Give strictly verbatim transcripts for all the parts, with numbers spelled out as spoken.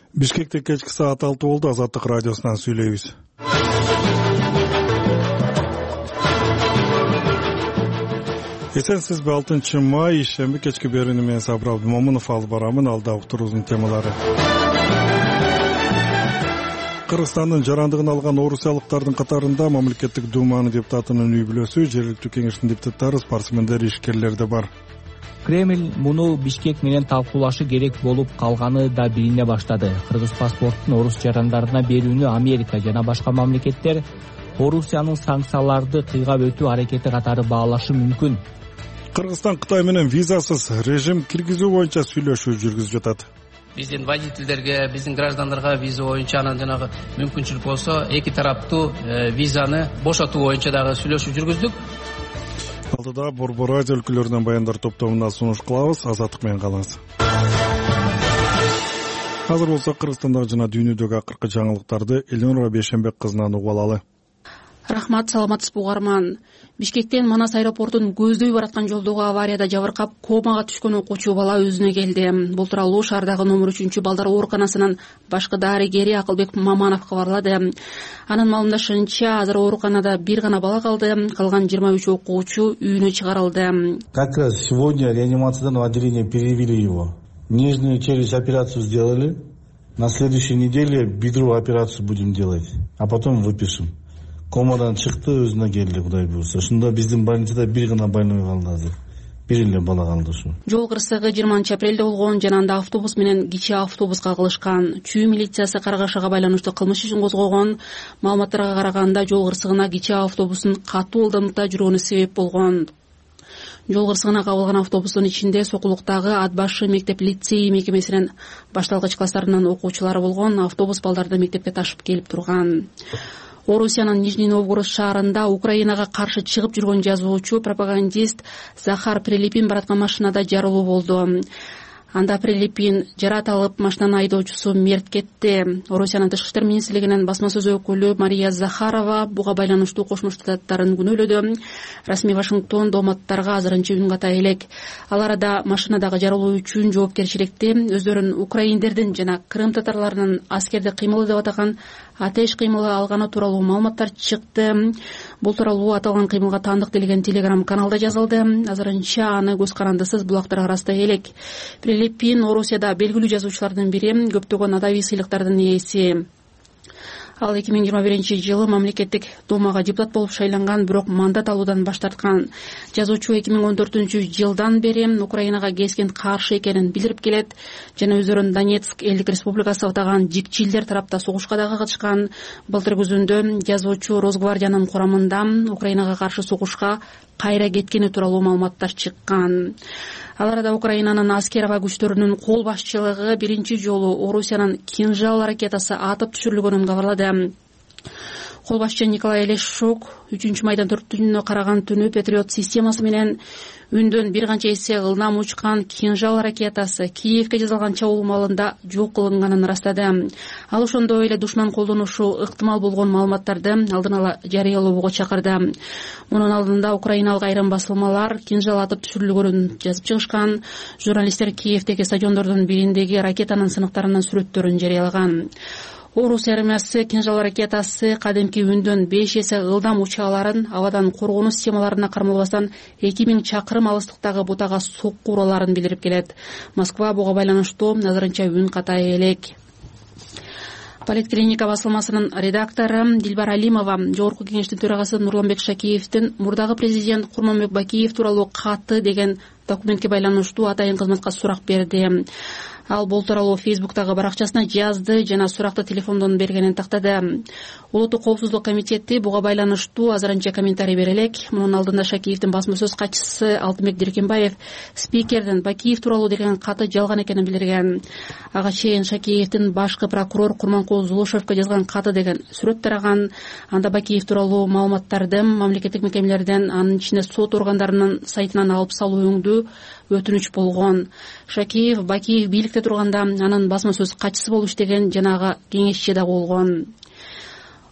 Бишкекте кечки саат алты болду. Азаттык радиосунан сүйлөйбүз. Эсенсизби? алтынчы май ишемби кечки берүүнү менен Сабыр Абдымомунов алып барамын. Алда уктуруубуздун темалары. Кыргызстандын жарандыгын алган орусиялыктардын катарында мамлекеттик думанын депутатынын үй бүлөсү, жергиликтүү кеңештин депутаттары, спортсмендер, ишкерлер да бар. Кремль муну Бишкек менен талкуулашы керек болуп калганы да билине баштады. Кыргыз паспортун орус жарандарына берүүнү Америка жана башка мамлекеттер Орусиянын санкцияларды кыйгап өтүү аракети катары баалашы мүмкүн. Кыргызстан Кытай менен визасыз режим киргизүү боюнча сүйлөшүү жүргүзүп жатат. Биздин водительдерге, биздин граждандарга виза боюнча анан жанагы мүмкүнчүлүк болсо эки тараптуу визаны бошотуу боюнча дагы сүйлөшүү жүргүздүк. Алдыда Борбор Азия өлкөлөрүнөн баяндар топтомуна сунуш кылабыз. Азаттык менен калыңыз. Азыр болсо Кыргызстандагы жана дүйнөдөгү акыркы жаңылыктарды Элнура Бейшембек кызынан угуп алалы. Рахмат, саламатсызбы угарман. Бишкектен Манас аэропортун көздөй бараткан жолдогу аварияда жабыркап комага түшкөн окуучу бала өзүнө келди. Бул тууралуу шаардагы номер үчүнчү балдар ооруканасынын башкы дарыгери Акылбек Маманов кабарлады. Анын маалымдашынча, азыр ооруканада бир гана бала калды, калган жыйырма үч окуучу үйүнө чыгарылды. Как раз сегодня реанимациядан в отделение перевели его. Нижнюю челюсть операцию сделали. На следующей неделе бедровую операцию будем делать, а потом выпишем. Комадан чыкты, өзүнө келди, Кудай буйрса. Ошондо биздин больницада бир гана больной калды азыр. Бир эле бала калды ушу. Жол кырсыгы жыйырманчы апрелде болгон, жана анда автобус менен кичи автобуска кагылышкан. Чүй милициясы каргашага байланыштуу кылмыш ишин козгогон. Маалыматтарга караганда жол кырсыгына кичи автобустун катуу ылдамдыкта жүргөнү себеп болгон. Жол кырсыгына кабылган автобустун ичинде Сокулуктагы Ат башы мектеп лицей мекемесинин башталгыч класстарынын окуучулары болгон. Автобус балдарды мектепке ташып келип турган. Орусиянын Нижний Новгород шаарында Украинага каршы чыгып жүргөн жазуучу, пропагандист Захар Прилипин бараткан машинада жарылуу болду. Анда Прилипин жарат алып, машинанын айдоочусу мерт кетти. Орусиянын тышкы иштер министрлигинин басма сөз өкүлү Мария Захарова буга байланыштуу Кошмо Штаттарын күнөөлөдү. Расмий Вашингтон дооматтарга азырынча үн ката элек. Ал арада машинадагы жарылуу үчүн жоопкерчиликти өздөрүн украиндердин жана Крым татарларынын аскердик кыймылы деп атаган атеш кыймылы алганы тууралуу маалыматтар чыкты. Бул тууралуу аталган кыймылга таандык делген телеграм каналда жазылды. Азырынча аны көз карандысыз булактарга ырастай элек. Прилипин Орусияда белгилүү жазуучулардын бири, көптөгөн адабий сыйлыктардын ээси. Ал эки миң жыйырма биринчи жылы мамлекеттик думага депутат болуп шайланган, бирок мандат алуудан баш тарткан. Жазуучу эки миң он төртүнчү жылдан бери Украинага keskin каршы экенин билдирип келет жана өздөрүн Донецк элдик республикасы атаган жикчилдер тарапта согушка дагы катышкан. Былтыр күзүндө жазуучу Росгвардиянын курамында Украинага каршы согушка кайра кеткени тууралуу маалыматтар чыккан. Ал арада Украинанын аскер аба күчтөрүнүн кол башчылыгы биринчи жолу Орусиянын Кинжал ракетасы атып түшүрүлгөнүн кабарлады. Кол башчы Николай Лешук үчүнчү майдан төртүнө караган түнү Патриот системасы менен үндөн бир канча эсе ылдам учкан Кинжал ракетасы Киевке жасалган чабуул маалында жок кылынганын ырастады. Ал ошондой эле душман колдонушу ыктымал болгон маалыматтарды алдын ала жарыялоого чакырды. Мунун алдында украиналык айрым басылмалар Кинжал атып түшүрүлгөнүн жазып чыгышкан. Журналисттер Киевдеги стадиондордун бириндеги ракетанын сыныктарынын сүрөттөрүн жарыялаган. Орус армиясы Кинжал ракетасы кадимки үндөн беш эсе ылдам уча аларын абадан коргонуу системаларына кармалбастан эки миң чакырым алыстыктагы бутага сокку ураларын билдирип келет. Москва буга байланыштуу азырынча үн катай элек. Политклиника басылмасынын редактору Дилбар Алимова Жогорку кеңештин төрагасы Нурланбек Шакиевдин мурдагы президент Курманбек Бакиев тууралуу каты деген документке байланыштуу атайын кызматка сурак берди. Ал бул тууралуу Фейсбуктагы баракчасына жазды жана суракты телефондон бергенин тактады. Улуттук коопсуздук комитети буга байланыштуу азырынча комментарий бере элек. Мунун алдында Шакиевдин басма сөз катчысы Алтынбек Диркенбаев спикердин Бакиев тууралуу деген каты жалган экенин билдирген. Ага чейин Шакиевдин башкы прокурор Курманкул Зулушевке жазган каты деген сүрөт тараган. Анда Бакиев тууралуу маалыматтарды мамлекеттик мекемелерден, анын ичинде сот органдарынын сайтынан алып салуу өңдүү өтүнүч болгон. Шакиев Бакиев бийликте турганда анын басма сөз катчысы болуп иштеген жанагы кеңешчи да болгон.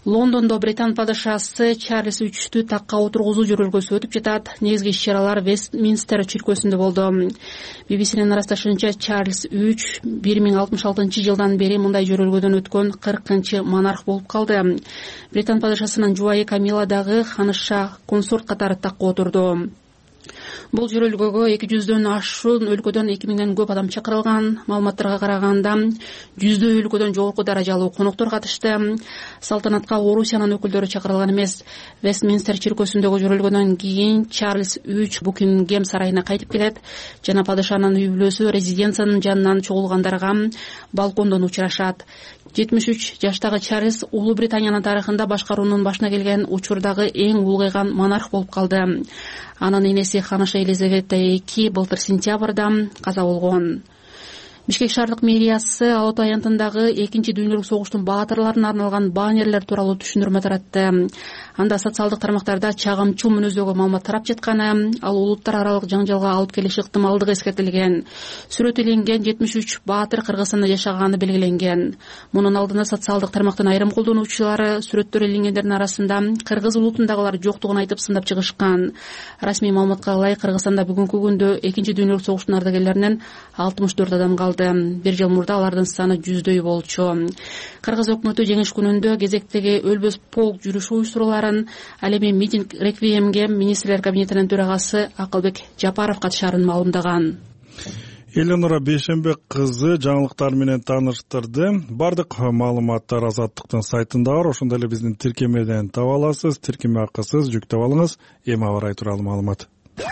Лондондо Британ падышасы Чарльз үчтү такка отургузуу жөрөлгөсү өтүп жатат. Негизги иш-чаралар Вестминстер чиркөөсүндө болду. би би синин ырасташынча Чарльз үч бир миң алтымыш алтынчы жылдан бери мындай жөрөлгөдөн өткөн кыркынчы монарх болуп калды. Британ падышасынын жубайы Камила дагы ханыша консорт катары такка отурду. Бул жөрөлгөгө эки жүздөн ашуун өлкөдөн эки миңден көп адам чакырылган. Маалыматтарга караганда жүздөй өлкөдөн жогорку даражалуу коноктор катышты. Салтанатка Орусиянын өкүлдөрү чакырылган эмес. Вестминстер чиркөөсүндөгү жөрөлгөдөн кийин Чарльз үч Букингем сарайына кайтып келет жана падышанын үй бүлөсү резиденциянын жанынан чогулгандарга балкондон учурашат. жетимиш үч жаштагы Чарльз Улуу Британиянын тарыхында башкаруунун башына келген учурдагы эң улгайган монарх болуп калды. Анын энеси ханыша Елизавета эки былтыр сентябрда каза болгон. Бишкек шаардык мэриясы Алтай аянтындагы экинчи дүйнөлүк согуштун баатырларына арналган баннерлер тууралуу түшүндүрмө таратты. Анда социалдык тармактарда чагымчыл мүнөздөгү маалымат тарап жатканы, ал улуттар аралык жаңжалга алып келиши ыктымалдыгы эскертилген. Сүрөт иленген жетимиш үч баатыр Кыргызстанда жашаганы белгиленген. Мунун алдында социалдык тармактын айрым колдонуучулары сүрөттөр иленгендердин арасында кыргыз улутундагылар жоктугун айтып сындап чыгышкан. Расмий маалыматка ылайык Кыргызстанда бүгүнкү күндө экинчи дүйнөлүк согуштун ардагерлеринен алтымыш төрт адам калды. Бир жыл мурда алардын саны жүздөй болчу. Кыргыз өкмөтү жеңиш күнүндө кезектеги өлбөс полк жүрүш уюштуруларын, ал эми митинг реквиемге министрлер кабинетинин төрагасы Акылбек Жапаров катышаарын маалымдаган. Эленора Бейшенбек кызы жаңылыктар менен тааныштырды. Бардык маалыматтар Азаттыктын сайтында бар. Ошондой эле биздин тиркемеден таба аласыз. Тиркеме акысыз жүктөп алыңыз. Эми аба ырайы тууралуу маалымат.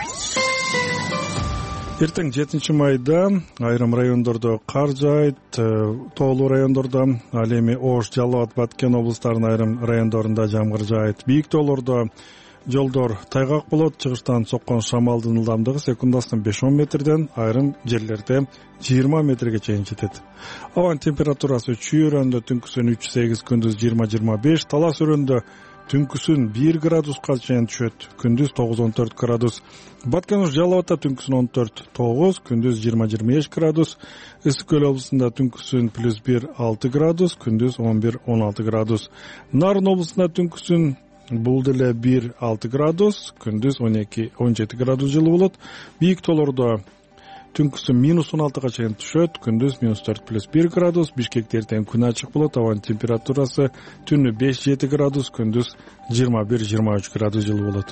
Эртең жетинчи майда айрым райондордо кар жаайт, тоолуу райондордо, ал эми Ош, Жалал Абад, Баткен облустарынын айрым райондорунда жамгыр жаайт. Бийик тоолордо жолдор тайгак болот. Чыгыштан соккон шамалдын ылдамдыгы секундасына беш он метрден, айрым жерлерде жыйырма метрге чейин жетет. Абанын температурасы чүй өрөөндө түнкүсүн үч сегиз, күндүз жыйырма жыйырма беш, талас өрөөндө түнкүсүн бир градуска чейин түшөт, күндүз тогуз он төрт градус. Баткен Ош, Жалал Абадта түнкүсүн он төрт тогуз, күндүз жыйырма жыйырма беш градус. Ысык көл облусунда түнкүсүн плюс бир алты градус, күндүз он бир он алты градус. Нарын облусунда түнкүсүн бул деле бир алты градус, күндүз он эки он жети градус жылуу болот. Бийик тоолордо түнкүсү минус он алтыга чейин түшөт, күндүз минус төрт плюс бир градус. Бишкекте эртең күн ачык болот. Абанын температурасы түнү беш жети градус, күндүз жыйырма бир жыйырма үч градус жылуу болот.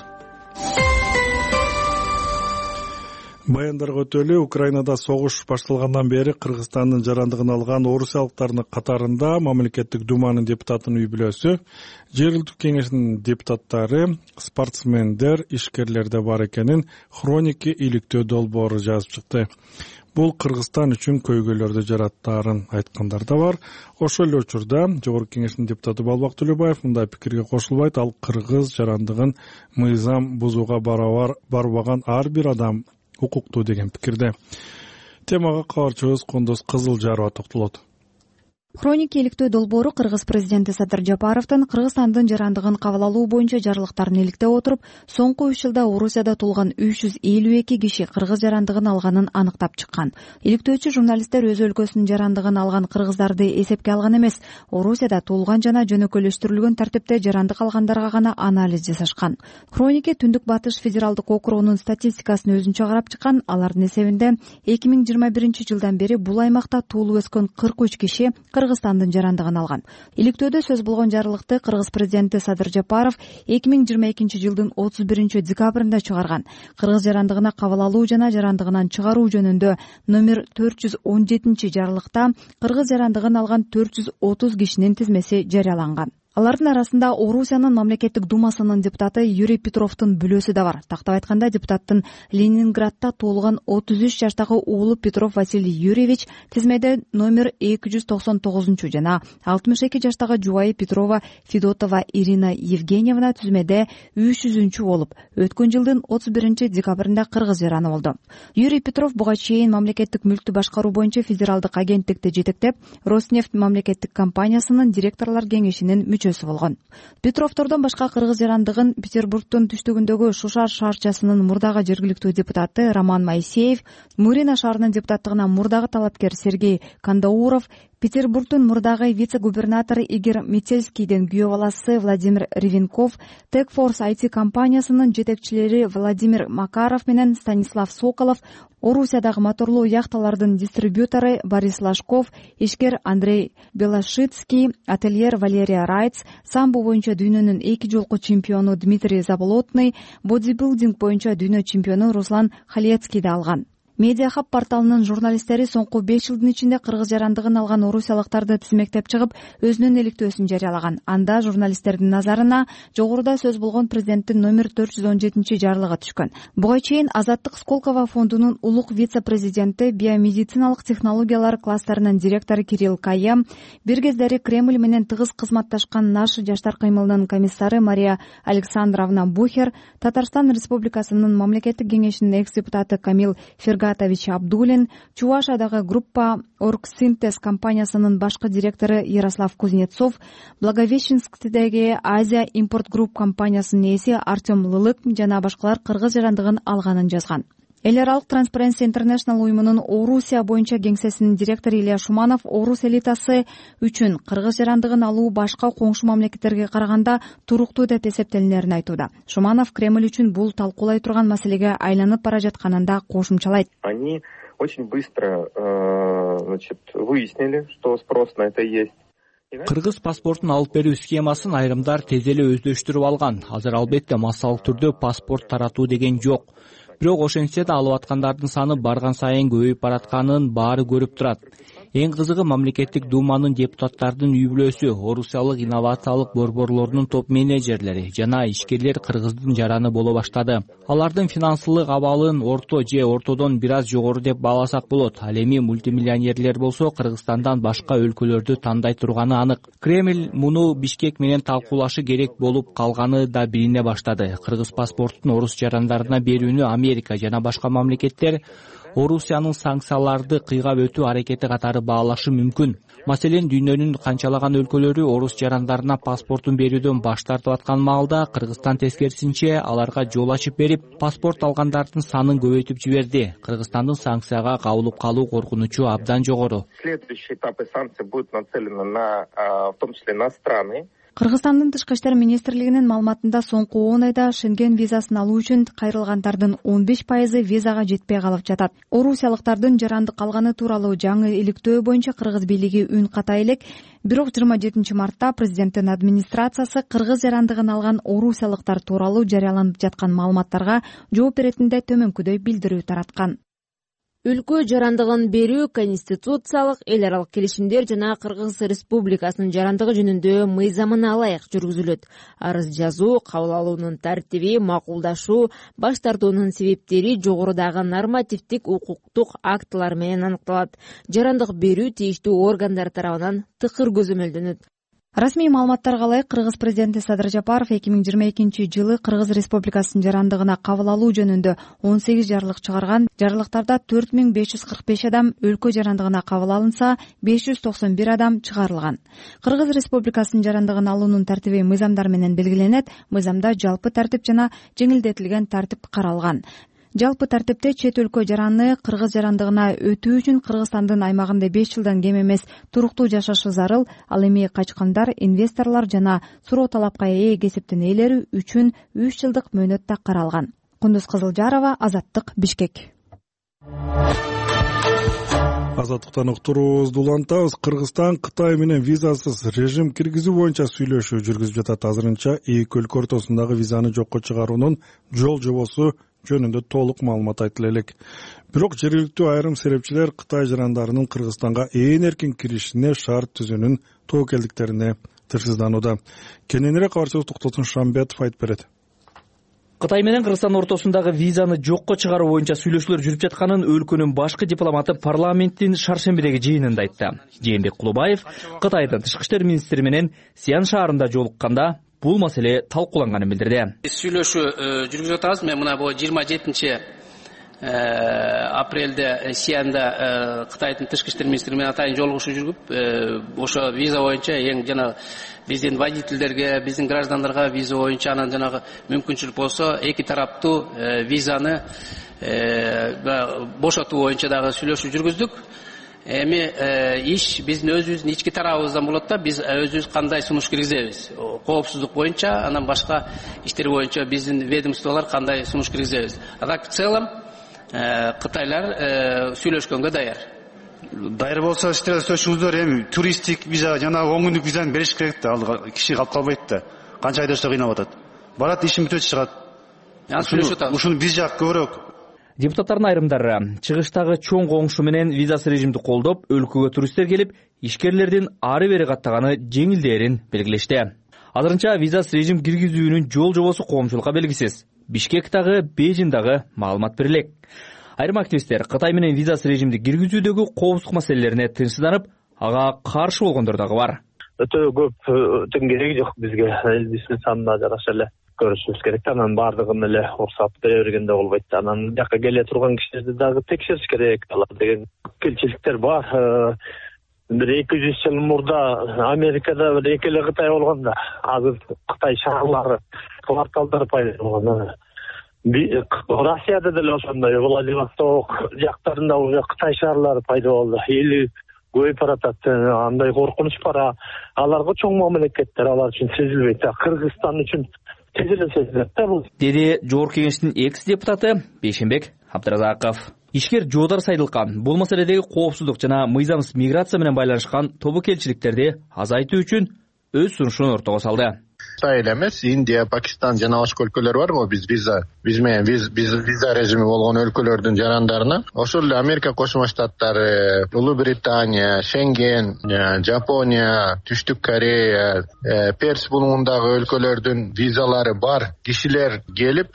Баяндарга өтөлү, Украинада согуш башталгандан бери Кыргызстандын жарандыгын алган орусиялыктардын катарында мамлекеттик думанын депутатынын үй бүлөсү, жергиликтүү кеңештин депутаттары, спортсмендер, ишкерлер да бар экенин Хроники иликтөө долбоору жазып чыкты. Бул Кыргызстан үчүн көйгөйлөрдү жараттаарын айткандар да бар. Ошол эле учурда Жогорку кеңештин депутаты Балбак Төлөбаев мындай пикирге кошулбайт. Ал кыргыз жарандыгын мыйзам бузууга барбаган ар бир адам укуктуу деген пикирде. Темага кабарчыбыз Кондос Кызылжарова токтолот. Хроники иликтөө долбоору Кыргыз президенти Садыр Жапаровдун Кыргызстандын жарандыгын кабыл алуу боюнча жарлыктарын иликтеп отуруп, соңку үч жылда Орусияда туулган үч жүз элүү эки киши кыргыз жарандыгын алганын аныктап чыккан. Иликтөөчү журналисттер өз өлкөсүнүн жарандыгын алган кыргыздарды эсепке алган эмес, Орусияда туулган жана жөнөкөйлөштүрүлгөн тартипте жарандык алгандарга гана анализ жасашкан. Хроники Түндүк Батыш федералдык округунун статистикасын өзүнчө карап чыккан. Алардын эсебинде эки миң жыйырма биринчи жылдан бери бул аймакта туулуп өскөн кырк үч киши Кыргызстандын жарандыгын алган. Иликтөөдө сөз болгон жарлыкты Кыргыз президенти Садыр Жапаров эки миң жыйырма экинчи жылдын отуз биринчи декабрында чыгарган. Кыргыз жарандыгына кабыл алуу жана жарандыгынан чыгаруу жөнүндө номер төрт жүз он жетинчи жарлыкта кыргыз жарандыгын алган төрт жүз отуз кишинин тизмеси жарыяланган. Алардын арасында Орусиянын мамлекеттик думасынын депутаты Юрий Петровдун бүлөсү да бар. Тактап айтканда, депутаттын Ленинградта туулган отуз үч жаштагы уулу Петров Василий Юрьевич тизмеде номер эки жүз токсон тогузунчу жана алтымыш эки жаштагы жубайы Петрова Федотова Ирина Евгеньевна тизмеде үч жүзүнчү болуп, өткөн жылдын отуз биринчи декабрында кыргыз жараны болду. Юрий Петров буга чейин мамлекеттик мүлктү башкаруу боюнча федералдык агенттикти жетектеп, Роснефть мамлекеттик компаниясынын директорлор кеңешинин болгон. Петровдордон башка кыргыз жарандыгын Петербургдун түштүгүндөгү Шушар шаарчасынын мурдагы жергиликтүү депутаты Роман Моисеев, Мурина шаарынын депутаттыгына мурдагы талапкер Сергей Кандауров, Петербургдун мурдагы вице-губернатору Игорь Метельскийдин күйөө баласы Владимир Ревенков, Techforce ай ти компаниясынын жетекчилери Владимир Макаров менен Станислав Соколов, Орусиядагы моторлуу яхталардын дистрибьютору Борис Лашков, ишкер Андрей Белошицкий, ательер Валерия Райц, самбо боюнча дүйнөнүн эки жолку чемпиону Дмитрий Заболотный, бодибилдинг боюнча дүйнө чемпиону Руслан Халецкийди алган. Медиахаб порталынын журналисттери соңку беш жылдын ичинде кыргыз жарандыгын алган орусиялыктарды тизмектеп чыгып, өзүнүн иликтөөсүн жарыялаган. Анда журналисттердин назарына жогоруда сөз болгон президенттин номер төрт жүз он жетинчи жарлыгы түшкөн. Буга чейин Азаттык Сколково фондунун улук вице-президенти, биомедициналык технологиялар кластеринин директору Кирилл Кая, бир кездери Кремль менен тыгыз кызматташкан Наши жаштар кыймылынын комиссары Мария Александровна Бухер, Татарстан Республикасынын мамлекеттик кеңешинин экс-депутаты Камил Ферга Абдулин, Чувашиядагы группа Оргсинтез компаниясынын башкы директору Ярослав Кузнецов, Благовещенскдеги Азия импорт групп компаниясынын ээси Артем Лылык жана башкалар кыргыз жарандыгын алганын жазган. Эл аралык Transparency International уюмунун Орусия боюнча кеңсесинин директору Илья Шуманов Орус элитасы үчүн кыргыз жарандыгын алуу башка коңшу мамлекеттерге караганда туруктуу деп эсептелинерин айтууда. Шуманов Кремль үчүн бул талкуулай турган маселеге айланып бара жатканын да кошумчалайт. Они очень быстро, значит, выяснили, что спрос на это есть. Кыргыз паспортун алып берүү схемасын айрымдар тез эле өздөштүрүп алган. Азыр албетте массалык түрдө паспорт таратуу деген жок. Бирок ошентсе да алып аткандардын саны барган сайын көбөйүп баратканын баары көрүп турат. Эң кызыгы мамлекеттик думанын депутаттардын үй бүлөсү, орусиялык инновациялык борборлордун топ менеджерлери жана ишкерлер кыргыздын жараны боло баштады. Алардын финансылык абалын орто же ортодон бир аз жогору деп бааласак болот. Ал эми мультимиллионерлер болсо Кыргызстандан башка өлкөлөрдү тандай турганы анык. Кремль муну Бишкек менен талкуулашы керек болуп калганы да билине баштады. Кыргыз паспортун орус жарандарына берүүнү Америка жана башка мамлекеттер Орусиянын санкцияларды кыйгап өтүү аракети катары баалашы мүмкүн. Маселен, дүйнөнүн канчалаган өлкөлөрү орус жарандарына паспортун берүүдөн баш тартып аткан маалда Кыргызстан тескерисинче аларга жол ачып берип, паспорт алгандардын санын көбөйтүп жиберди. Кыргызстандын санкцияга кабылып калуу коркунучу абдан жогору. Следующий этап санкций будет нацелен на, в том числе на страны. Кыргызстандын тышкы иштер министрлигинин маалыматында соңку он айда Шенген визасын алуу үчүн кайрылгандардын он беш пайызы визага жетпей калып жатат. Орусиялыктардын жарандык алганы тууралуу жаңы иликтөө боюнча кыргыз бийлиги үн ката элек. Бирок жыйырма жетинчи мартта президенттин администрациясы кыргыз жарандыгын алган орусиялыктар тууралуу жарыяланып жаткан маалыматтарга жооп беретинде төмөнкүдөй билдирүү тараткан. Өлкө жарандыгын берүү конституциялык, эл аралык келишимдер жана Кыргыз Республикасынын жарандыгы жөнүндө мыйзамына ылайык жүргүзүлөт. Арыз жазуу, кабыл алуунун тартиби, макулдашуу, баш тартуунун себептери жогорудагы нормативдик укуктук актылар менен аныкталат. Жарандык берүү тийиштүү органдар тарабынан тыкыр көзөмөлдөнөт. Расмий маалыматтарга ылайык Кыргыз президенти Садыр Жапаров эки миң жыйырма экинчи жылы Кыргыз Республикасынын жарандыгына кабыл алуу жөнүндө он сегиз жарлык чыгарган. Жарлыктарда төрт миң беш жүз кырк беш адам өлкө жарандыгына кабыл алынса, беш жүз токсон бир адам чыгарылган. Кыргыз Республикасынын жарандыгын алуунун тартиби мыйзамдар менен белгиленет. Мыйзамда жалпы тартип жана жеңилдетилген тартип каралган. Жалпы тартипте чет өлкө жараны кыргыз жарандыгына өтүү үчүн Кыргызстандын аймагында беш жылдан кем эмес туруктуу жашашы зарыл. Ал эми качкандар, инвесторлор жана суроо талапка ээ кесиптин ээлери үчүн үч жылдык мөөнөт да каралган. Кундуз Кызылжарова, Азаттык, Бишкек. Азаттыктан уктуруубузду улантабыз. Кыргызстан Кытай менен визасыз режим киргизүү боюнча сүйлөшүү жүргүзүп жатат. Азырынча эки өлкө ортосундагы визаны жокко чыгаруунун жол жобосу жөнүндө толук маалымат айтыла элек. Бирок жергиликтүү айрым серепчилер Кытай жарандарынын Кыргызстанга ээн эркин киришине шарт түзүүнүн тобокелдиктерине тырсызданууда. Кененирээк кабарчыбыз Токтотун Шамбетов айтып берет. Кытай менен Кыргызстан ортосундагы визаны жокко чыгаруу боюнча сүйлөшүүлөр жүрүп жатканын өлкөнүн башкы дипломаты парламенттин шаршембидеги жыйынында айтты. Жээнбек Кулубаев Кытайдын тышкы иштер министри менен Сиан шаарында жолукканда бул маселе талкууланганын билдирди. Сүйлөшүү жүргүзүп атабыз. Мен мына бул жыйырма жетинчи апрелде Сианда Кытайдын тышкы иштер министри менен атайын жолугушуу жүргүп, ошо виза боюнча эң жана биздин водительдерге, биздин граждандарга виза боюнча анан жанагы мүмкүнчүлүк болсо эки тараптуу визаны бошотуу боюнча дагы сүйлөшүү жүргүздүк. эми иш биздин өзүбүздүн ички тарабыбыздан болот да, биз өзүбүз кандай сунуш киргизебиз, коопсуздук боюнча, анан башка иштер боюнча биздин ведомстволор кандай сунуш киргизебиз. А так в целом кытайлар сүйлөшкөнгө даяр. Даяр болсо иштер сөзсүздөр, эми туристтик виза, жанагы он күндүк визаны бериш керек да, ал киши калып калбайт да. Канча айда өтө кыйнап атат. Барат, ишин бүтөт чыгат. Ушуну биз жак көбүрөөк. Депутаттардын айрымдары чыгыштагы чоң коңшу менен визасыз режимди колдоп, өлкөгө туристтер келип, ишкерлердин ары бери каттаганы жеңилдээрин белгилешти. Азырынча визасыз режим киргизүүнүн жол жобосу коомчулукка белгисиз. Бишкектагы, Бейжиңдагы маалымат берилек. Айрым активисттер Кытай менен визасыз режимди киргизүүдөгү коопсуздук маселелерине тынчсызданып, ага каршы болгондор дагы бар. Өтө көп өтөн кереги жок бизге. Биздин санына жараша эле көрүшүбүз керек. Анан бардыгын эле уруксат бере бергенде болбойт. Анан жака келе турган кишилерди дагы текшериш керек. Алар деген келчиликтер бар. Бир эки жүз жыл мурда Америкада бир эки эле Кытай болгон да. Азыр Кытай шаарлары, кварталдары пайда болгон. Россияда деле ошондой, Владивосток жактарында уже Кытай шаарлары пайда болду. Эли көйүп баратат, андай коркунуч бар. Аларга чоң мамлекеттер, алар үчүн сезилбейт. Кыргызстан үчүн сезиле сезилет да бул. Деди Жогорку Кеңештин экс-депутаты Бейшенбек Абдыразаков. Ишкер Жоодар Сайдылкан бул маселедеги коопсуздук жана мыйзамсыз миграция менен байланышкан тобокелчиликтерди азайтуу үчүн өз сунушун ортого салды. Кытай эле эмес, Индия, Пакистан жана башка өлкөлөр барбы? Биз виза, биз менен биз виза режими болгон өлкөлөрдүн жарандарына, ошол эле Америка Кошмо Штаттары, Улуу Британия, Шенген, Жапония, Түштүк Корея, Перс булуңундагы өлкөлөрдүн визалары бар кишилер келип,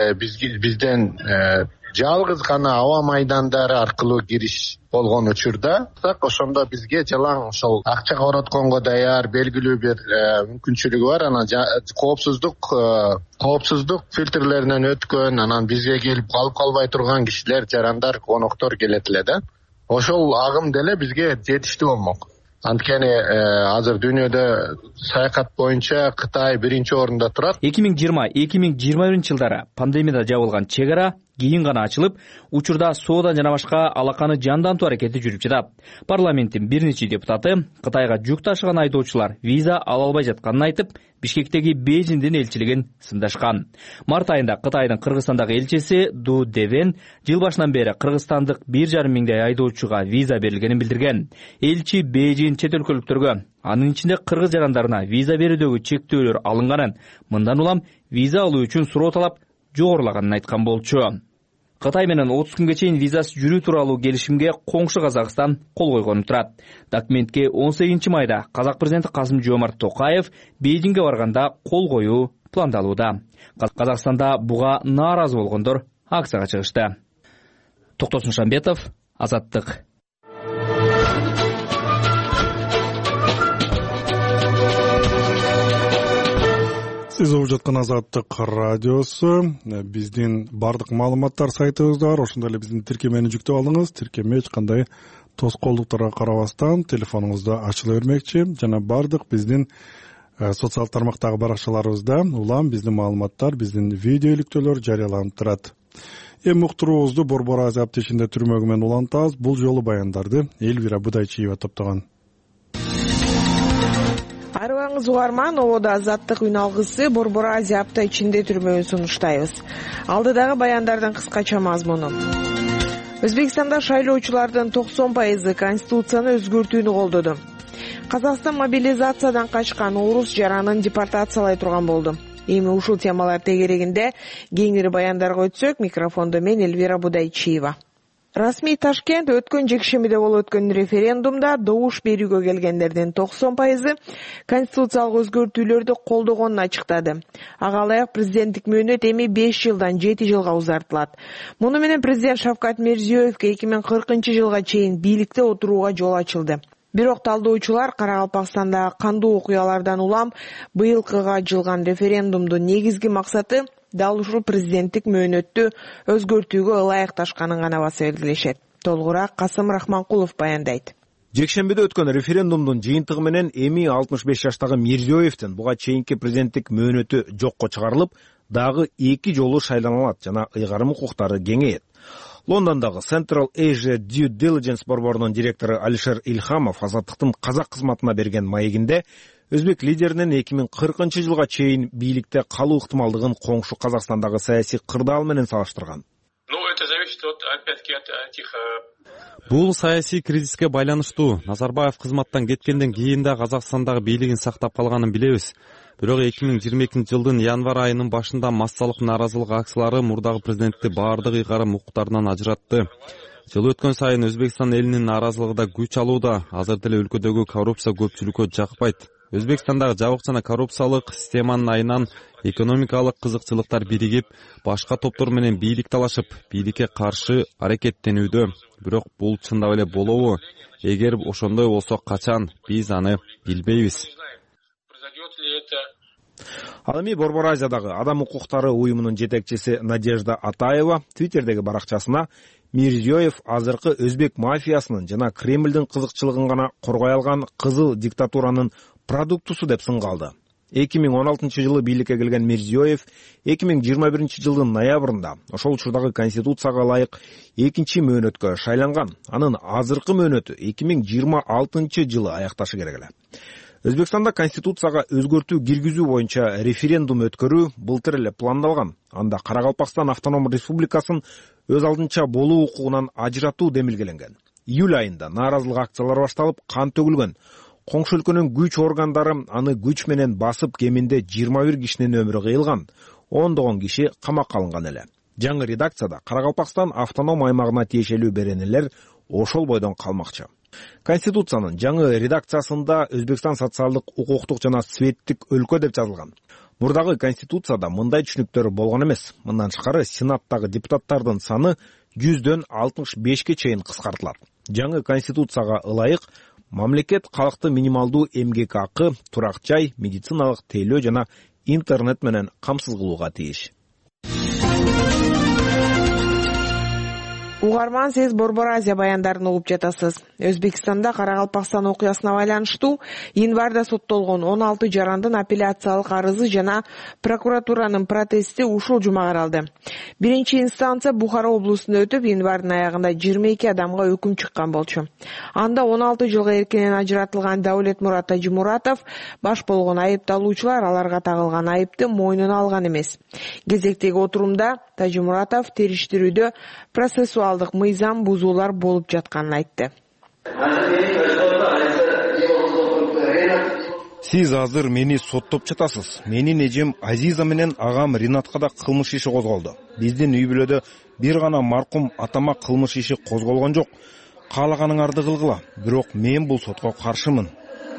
бизден жалгыз гана аба майдандары аркылуу кириш болгон учурда, так ошондо бизге жалаң ошол акча коротконго даяр белгилүү бир мүмкүнчүлүгү бар. Анан коопсуздук коопсуздук фильтрлеринен өткөн, анан бизге келип калып калбай турган кишилер, жарандар, коноктор келет эле да. Ошол агым деле бизге жетиштүү болмок. Анткени азыр дүйнөдө саякат боюнча Кытай биринчи орунда турат. эки миң жыйырма эки миң жыйырма биринчи жылдары пандемияда жабылган чек ара кийин гана ачылып, учурда соода жана башка алаканы жандантуу аракети жүрүп жатат. Парламенттин бир нече депутаты Кытайга жүк ташыган айдоочулар виза ала албай жатканын айтып, Бишкектеги Бейжиңдин элчилигин сындашкан. Март айында Кытайдын Кыргызстандагы элчиси Ду Девен жыл башынан бери кыргызстандык бир жарым миңдей айдоочуга виза берилгенин билдирген. Элчи Бейжиң чет өлкөлүктөргө, анын ичинде кыргыз жарандарына виза берүүдөгү чектөөлөр алынганын, мындан улам виза алуу үчүн суроо талап жогорулаганын айткан болчу. Кытай менен отуз күнгө чейин визасыз жүрүү тууралуу келишимге коңшу Казакстан кол койгону турат. Документке он сегизинчи майда Казак президенти Касым-Жомарт Токаев Бейжиңге барганда кол коюу пландалууда. Казакстанда буга нааразы болгондор акцияга чыгышты. Токтосун Шамбетов, Азаттык. Сиз угуп жаткан Азаттык радиосу. Биздин бардык маалыматтар сайтыбызда бар. Ошондой эле биздин тиркемени жүктөп алыңыз. Тиркеме эч кандай тоскоолдуктарга карабастан телефонуңузда ачыла бермекчи. Жана бардык биздин социалдык тармактагы баракчаларыбызда улам биздин маалыматтар, биздин видео иликтөөлөр жарыяланып турат. Эми уктуруубузду Борбор Азия аптешинде түрмөгү менен улантабыз. Бул жолу баяндарды Элвира Будайчиева топтогон. Арыбаңыз угарман, ободо Азаттык үн алгысы Борбор Азия апта ичинде түрмөгүн сунуштайбыз. Алдыдагы баяндардын кыскача мазмуну. Өзбекстанда шайлоочулардын токсон пайызы конституцияны өзгөртүүнү колдоду. Казакстан мобилизациядан качкан орус жаранын депортациялай турган болду. Эми ушул темалар тегерегинде кеңири баяндарга өтсөк, микрофондо мен Элвира Будайчиева. Расмий Ташкент өткөн жекшембиде болуп өткөн референдумда добуш берүүгө келгендердин токсон пайызы конституциялык өзгөртүүлөрдү колдогонун ачыктады. Ага ылайык президенттик мөөнөт эми беш жылдан жети жылга узартылат. Муну менен президент Шавкат Мирзиёевке эки миң кыркынчы жылга чейин бийликте отурууга жол ачылды. Бирок талдоочулар Каракалпакстандагы кандуу окуялардан улам быйылкыга жылган референдумдун негизги максаты дал ушул президенттик мөөнөттү өзгөртүүгө ылайыкташканын гана баса белгилешет. Толугураак Касым Рахманкулов баяндайт. Жекшембиде өткөн референдумдун жыйынтыгы менен эми алтымыш беш жаштагы Мирзиёевдин буга чейинки президенттик мөөнөтү жокко чыгарылып, дагы эки жолу шайлана алат жана ыйгарым укуктары кеңейет. Лондондогу Central Asia Due Diligence борборунун директору Алишер Илхамов Азаттыктын казак кызматына берген маегинде өзбек лидеринин эки миң кыркынчы жылга чейин бийликте калуу ыктымалдыгын коңшу Казакстандагы саясий кырдаал менен салыштырган. Бул саясий кризиске байланыштуу. Назарбаев кызматтан кеткенден кийин да Казакстандагы бийлигин сактап калганын билебиз. Бирок эки миң жыйырма экинчи жылдын январь айынын башында массалык нааразылык акциялары мурдагы президентти баардык ыйгарым укуктарынан ажыратты. Жыл өткөн сайын Өзбекстан элинин нааразылыгы да күч алууда. Азыр деле өлкөдөгү коррупция көпчүлүккө жакпайт. Өзбекстандагы жабык жана коррупциялык системанын айынан экономикалык кызыкчылыктар биригип, башка топтор менен бийлик талашып, бийликке каршы аракеттенүүдө. Бирок бул чындап эле болобу? Эгер ошондой болсо качан? Биз аны билбейбиз. Ал эми Борбор Азиядагы адам укуктары уюмунун жетекчиси Надежда Атаева Твиттердеги баракчасына Мирзиёев азыркы өзбек мафиясынын жана Кремлдин кызыкчылыгын гана коргой алган кызыл диктатуранын продуктусу деп сынгалды. эки миң он алтынчы жылы бийликке келген Мирзиёев эки миң жыйырма биринчи жылдын ноябрында ошол учурдагы конституцияга ылайык экинчи мөөнөткө шайланган. Анын азыркы мөөнөтү эки миң жыйырма алтынчы жылы аякташы керек эле. Өзбекстанда конституцияга өзгөртүү киргизүү боюнча референдум өткөрүү былтыр эле пландалган. Анда Каракалпакстан автоном республикасын өз алдынча болуу укугунан ажыратуу демилгеленген. Июль айында нааразылык акциялары башталып, кан төгүлгөн. Коңшу өлкөнүн күч органдары аны күч менен басып кеминде жыйырма бир кишинин өмүрү кыйылган, ондогон киши камакка алынган эле. Жаңы редакцияда Каракалпакстан автоном аймагына тиешелүү беренелер ошол бойдон калмакчы. Конституциянын жаңы редакциясында Өзбекстан социалдык, укуктук жана светтик өлкө деп жазылган. Мурдагы конституцияда мындай түшүнүктөр болгон эмес. Мындан тышкары Сенаттагы депутаттардын саны жүздөн алтымыш бешке чейин кыскартылат. Жаңы конституцияга ылайык мамлекет калкты минималдуу эмгек акы, турак жай, медициналык тейлөө жана интернет менен камсыз кылууга тийиш. Угарман, сиз Борбор Азия баяндарын угуп жатасыз. Өзбекстанда Каракалпакстан окуясына байланыштуу январда соттолгон он алты жарандын апелляциялык арызы жана прокуратуранын протести ушул жума каралды. Биринчи инстанция Бухара облусунда өтүп, январдын аягында жыйырма эки адамга өкүм чыккан болчу. Анда он алты жылга эркинен ажыратылган Даулетмурат Тажимуратов баш болгон айыпталуучулар аларга тагылган айыпты мойнуна алган эмес. Кезектеги отурумда Тажимуратов териштирүүдө процессуалдык мыйзам бузуулар болуп жатканын айтты. Сиз азыр мени соттоп жатасыз. Менин эжем Азиза менен агам Ринатка да кылмыш иши козголду. Биздин үй бүлөдө бир гана маркум атама кылмыш иши козголгон жок. Каалаганыңарды кылгыла. Бирок мен бул сотко каршымын,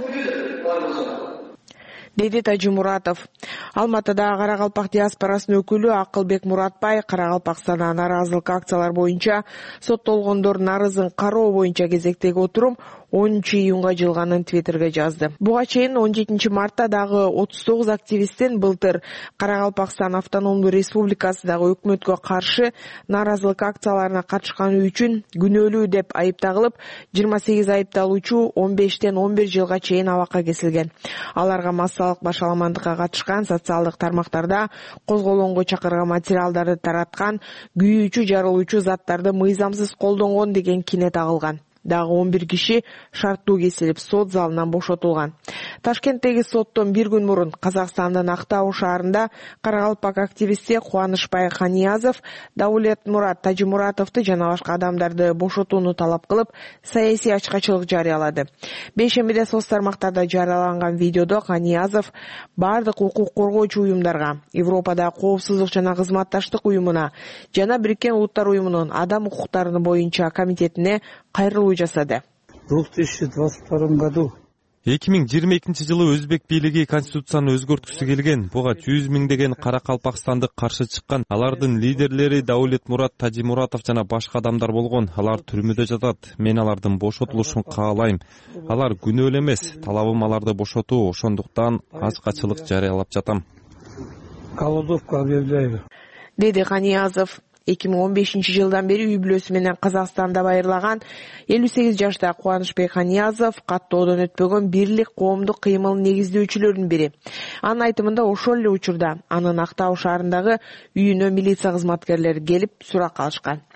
деди Тажимуратов. Алматыда Каракалпак диаспорасынын өкүлү Акылбек Муратбай Каракалпакстанда нааразылык акциялар боюнча соттолгондордун арызын кароо боюнча кезектеги отурум онунчу июнга жылганын Твиттерге жазды. Буга чейин он жетинчи мартта дагы отуз тогуз активисттин былтыр Каракалпакстан автономдуу республикасындагы өкмөткө каршы нааразылык акцияларына катышканы үчүн күнөөлүү деп айыпталып, жыйырма сегиз айыпталуучу он бештен он бир жылга чейин абакка кесилген. Аларга массалык башаламандыкка катышкан, социалдык тармактарда козголоонго чакырган материалдарды тараткан, күйүүчү, жарылуучу заттарды мыйзамсыз колдонгон деген кине тагылган. Дагы он бир киши шарттуу кесилип, сот залынан бошотулган. Ташкенттеги соттон бир күн мурун Казакстандын Актау шаарында Каракалпак активисти Кубанычбай Ханиязов Даулетмурат Тажимуратовду жана башка адамдарды бошотууну талап кылып, саясий ачкачылык жарыялады. Бейшембиде соц тармактарда жарыяланган видеодо Ханиязов бардык укук коргоочу уюмдарга, Европада коопсуздук жана кызматташтык уюмуна жана Бириккен Улуттар уюмунун адам укуктары боюнча комитетине кайрылуу жасады. В две тысячи двадцать втором году эки миң жыйырма экинчи жылы өзбек бийлиги конституцияны өзгөрткүсү келген. Буга жүз миңдеген каракалпакстандык каршы чыккан. Алардын лидерлери Даулетмурат Тажимуратов жана башка адамдар болгон. Алар түрмөдө жатат. Мен алардын бошотулушун каалайм. Алар күнөөлүү эмес. Талабым аларды бошотуу. Ошондуктан ачкачылык жарыялап жатам. Голодовка объявляю, деди Ханиязов. эки миң он бешинчи жылдан бери үй бүлөсү менен Казакстанда байырлаган элүү сегиз жашта Кубанычбек Ханиязов каттоодон өтпөгөн Бирлик коомдук кыймылын негиздөөчүлөрдүн бири. Анын айтымында ошол эле учурда анын Актау шаарындагы үйүнө милиция кызматкерлери келип сурак алышкан.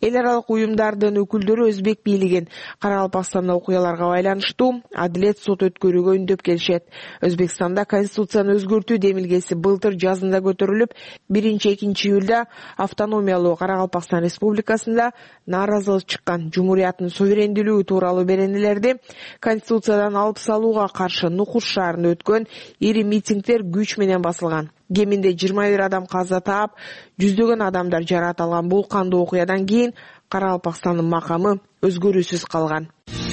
эл аралык уюмдардын өкүлдөрү өзбек бийлигин Каракалпакстанда окуяларга байланыштуу адилет сот өткөрүүгө үндөп келишет. Өзбекстанда конституцияны өзгөртүү демилгеси былтыр жазында көтөрүлүп, биринчи экинчи июлда автономиялуу Каракалпакстан Республикасында нааразылык чыккан. Жумурияттын суверендүүлүгү тууралуу беренелерди конституциядан алып салууга каршы Нукус шаарында өткөн ири митингдер күч менен басылган. Кеминде жыйырма бир адам каза таап, жүздөгөн адамдар жаракат алган. Бул кандуу окуядан кийин Каракалпакстандын макамы өзгөрүүсүз калган.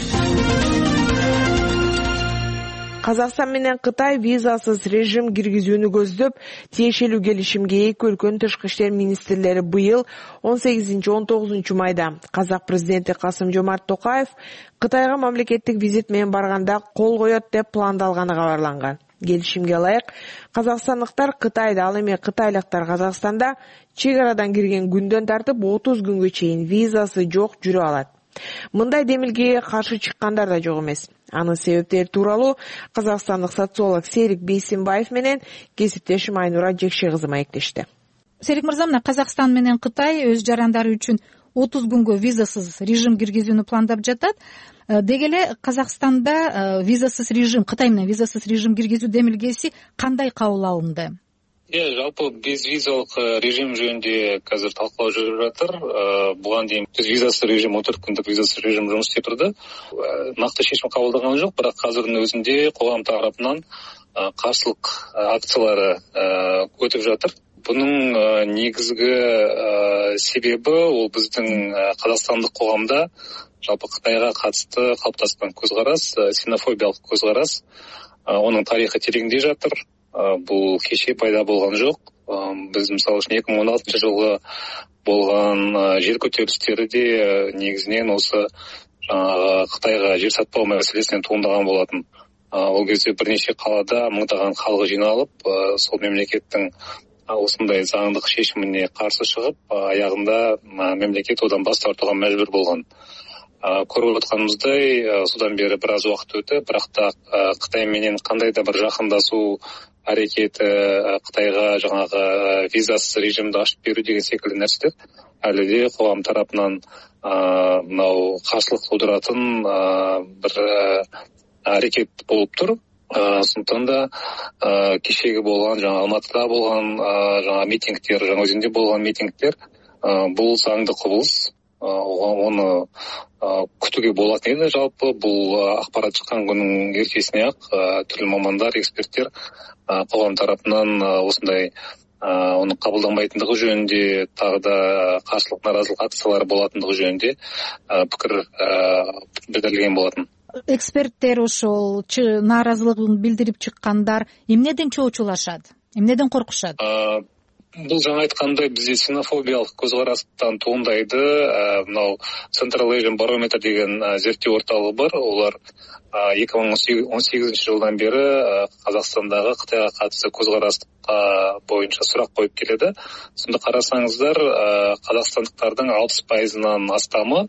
Казакстан менен Кытай визасыз режим киргизүүнү көздөп, тиешелүү келишимге эки өлкөнүн тышкы иштер министрлери быйыл он сегизинчи он тогузунчу майда Казак президенти Касым-Жомарт Токаев Кытайга мамлекеттик визит менен барганда кол коет деп пландалганы кабарланган. Келишимге ылайык, казакстандыктар Кытайда, ал эми кытайлыктар Казакстанда чек арадан кирген күндөн тартып отуз күнгө чейин визасы жок жүрө алат. Мындай демилгеге каршы чыккандар да жок эмес. Анын себептери тууралуу казакстандык социолог Серик Бейсенбаев менен кесиптешим Айнура Жекше кызы маектешти. Серик мырза, мына Казакстан менен Кытай өз жарандары үчүн отуз күнгө визасыз режим киргизүүнү пландап жатат. Деги эле Казакстанда визасыз режим, Кытай менен визасыз режим киргизүү демилгеси кандай кабыл алынды? Э, жалпы без визалык режим жөнүндө азыр талкуулоо жүрүп жатыр. Буга дейин биз визасыз режим, он төрт күндүк визасыз режим жумуш істеп турду. Накты чечим кабылданган жок, бирок азырдын өзүндө коом тарапынан каршылык акциялары өтүп жатыр. Бунун негизги себеби ол биздин казакстандык коомдо жалпы Кытайга катысты калыптаскан көз карас, ксенофобиялык көз карас. Онун тарыхы тереңде жатыр. Бул кечээ пайда болгон жок. Биз мисалы үчүн эки миң он алтынчы жылы болгон жер көтөрүлүштөрдө негизинен осы жанагы Кытайга жер сатпоо маселесинен туурдаган болотун. Ол кезде бир нече калаада мыңдаган халкы жиналып, сол мемлекеттин осындай заңдык шешимине каршы чыгып, аягында мемлекет одан бас тартууга мажбур болгон. Көрүп атканыбыздай, судан бери бир аз убакыт өтүп, бирок да Кытай менен кандай да бир жакындашуу аракети, Кытайга жанагы визасыз режимди ачып берүү деген секилдүү нерселер әлі де коом тарапынан мынау каршылык туудуратын бир аракет болуп тур. Сондықтан да кешегі болған, жаңа Алматыда болған жаңа митингтер, жаңа өзінде болған митингтер бұл заңды құбылыс. Оны күтуге болатын еді. Жалпы бұл ақпарат шыққан күннің ертесіне ақ түрлі мамандар, эксперттер қоғам тарапынан осындай оны қабылданбайтындығы жөнінде, тағы да қарсылық наразылық акциялары болатындығы жөнінде пікір білдірілген болатын. Эксперттер ошол нааразылыгын билдирип чыккандар эмнеден чоочулашат, эмнеден коркушат? Бул жаңа айткандай бизде ксенофобиялык көз карастан туындайды. Мынау Central Asian Barometer деген зерттөө орталыгы бар. Олар эки миң он сегизинчи жылдан бери Казакстандагы Кытайга катысты көз карашка боюнча сурак коюп келеді. Сонда карасаңыздар, казакстандыктардын алпыс пайызынан астамы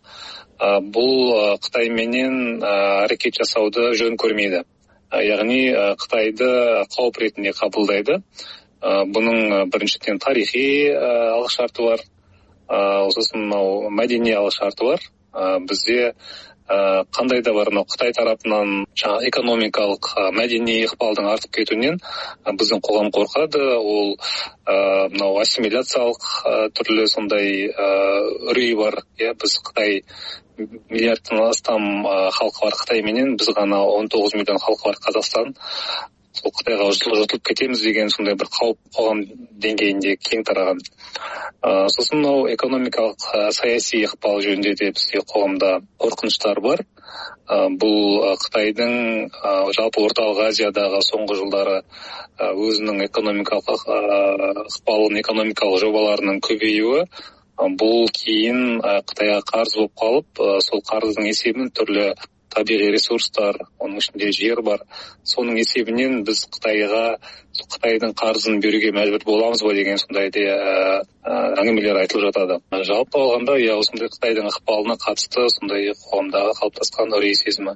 бұл Қытай менен аракет жасауды жөн көрмейді. Яғни Қытайды қауіп ретінде қабылдайды. Бұның біріншіден тарихи алғы шарты бар, сосын мәдени алғы шарты бар. Бізде қандай да бар Қытай тарапынан экономикалық, мәдени ықпалдың артып кетуінен біздің қоғам қорқады. Ол ассимиляциялық түрлі сондай үрей бар. Біз Қытай миллиардтан астам халқы бар Қытай менен, біз ғана он тоғыз миллион халқы бар Қазақстан. Сол Қытайға жұтылып кетеміз деген сондай бір қауіп қоғам деңгейінде кең тараған. Сосын мынау экономикалық саяси ықпал жөнінде де бізде қоғамда қорқыныштар бар. Бұл Қытайдың жалпы орталық Азиядағы соңғы жылдары өзінің экономикалық ықпалын, экономикалық жобаларының көбеюі, бұл кейін Қытайға қарыз болып қалып, сол қарыздың есебін түрлі табиғи ресурстар, оның ішінде жер бар. Соның есебінен біз Қытайға, Қытайдың қарызын беруге мәжбүр боламыз ба деген сондай де әңгімелер айтылып жатады. Жалпы алғанда, я осындай Қытайдың ықпалына қатысты сондай қоғамдағы қалыптасқан үрей сезімі.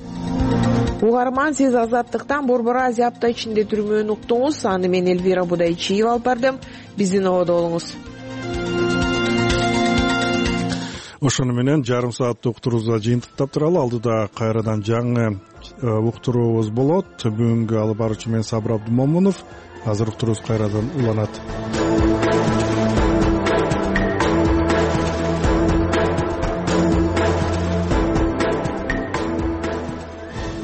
Угарман, сиз Азаттыктан Борбор Азия апта ичинде түрмөөнү уктуңуз. Аны мен Элвира Будайчиева алып бардым. Биздин ободо болуңуз. ошону менен жарым сааттык уктуруубузда жыйынтыктап туралы. Алдыда кайрадан жаңы уктуруубуз болот. Бүгүнкү алып баруучу мен Сабыр Абдымомунов. Азыр уктуруубуз кайрадан уланат.